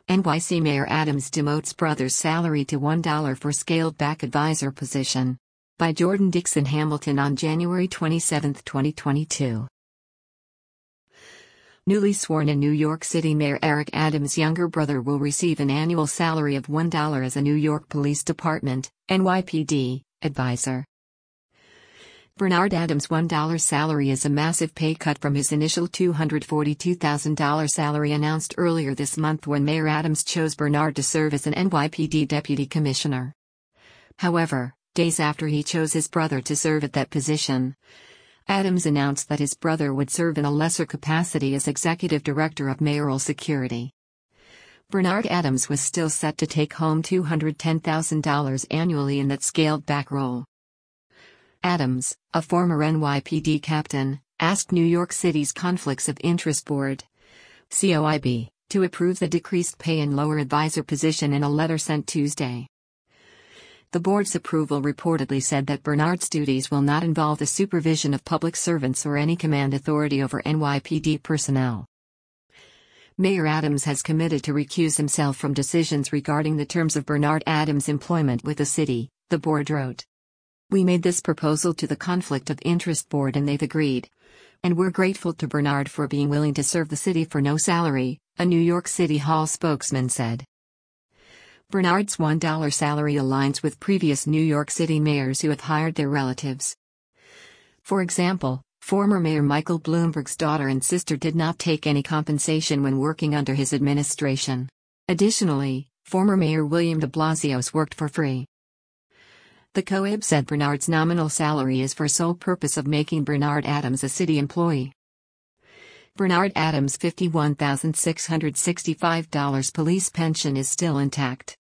NYC Mayor Adams demotes brother's salary to $1 for scaled-back advisor position. By Jordan Dixon Hamilton on January 27, 2022. Newly sworn in New York City Mayor Eric Adams' younger brother will receive an annual salary of $1 as a New York Police Department, NYPD, advisor. Bernard Adams' $1 salary is a massive pay cut from his initial $242,000 salary announced earlier this month when Mayor Adams chose Bernard to serve as an NYPD deputy commissioner. However, days after he chose his brother to serve at that position, Adams announced that his brother would serve in a lesser capacity as executive director of mayoral security. Bernard Adams was still set to take home $210,000 annually in that scaled-back role. Adams, a former NYPD captain, asked New York City's Conflicts of Interest Board, COIB, to approve the decreased pay and lower advisor position in a letter sent Tuesday. The board's approval reportedly said that Bernard's duties will not involve the supervision of public servants or any command authority over NYPD personnel. Mayor Adams has committed to recuse himself from decisions regarding the terms of Bernard Adams' employment with the city, the board wrote. We made this proposal to the Conflict of Interest Board and they've agreed. And we're grateful to Bernard for being willing to serve the city for no salary, a New York City Hall spokesman said. Bernard's $1 salary aligns with previous New York City mayors who have hired their relatives. For example, former Mayor Michael Bloomberg's daughter and sister did not take any compensation when working under his administration. Additionally, former Mayor William de Blasio's worked for free. The COIB said Bernard's nominal salary is for sole purpose of making Bernard Adams a city employee. Bernard Adams' $51,665 police pension is still intact.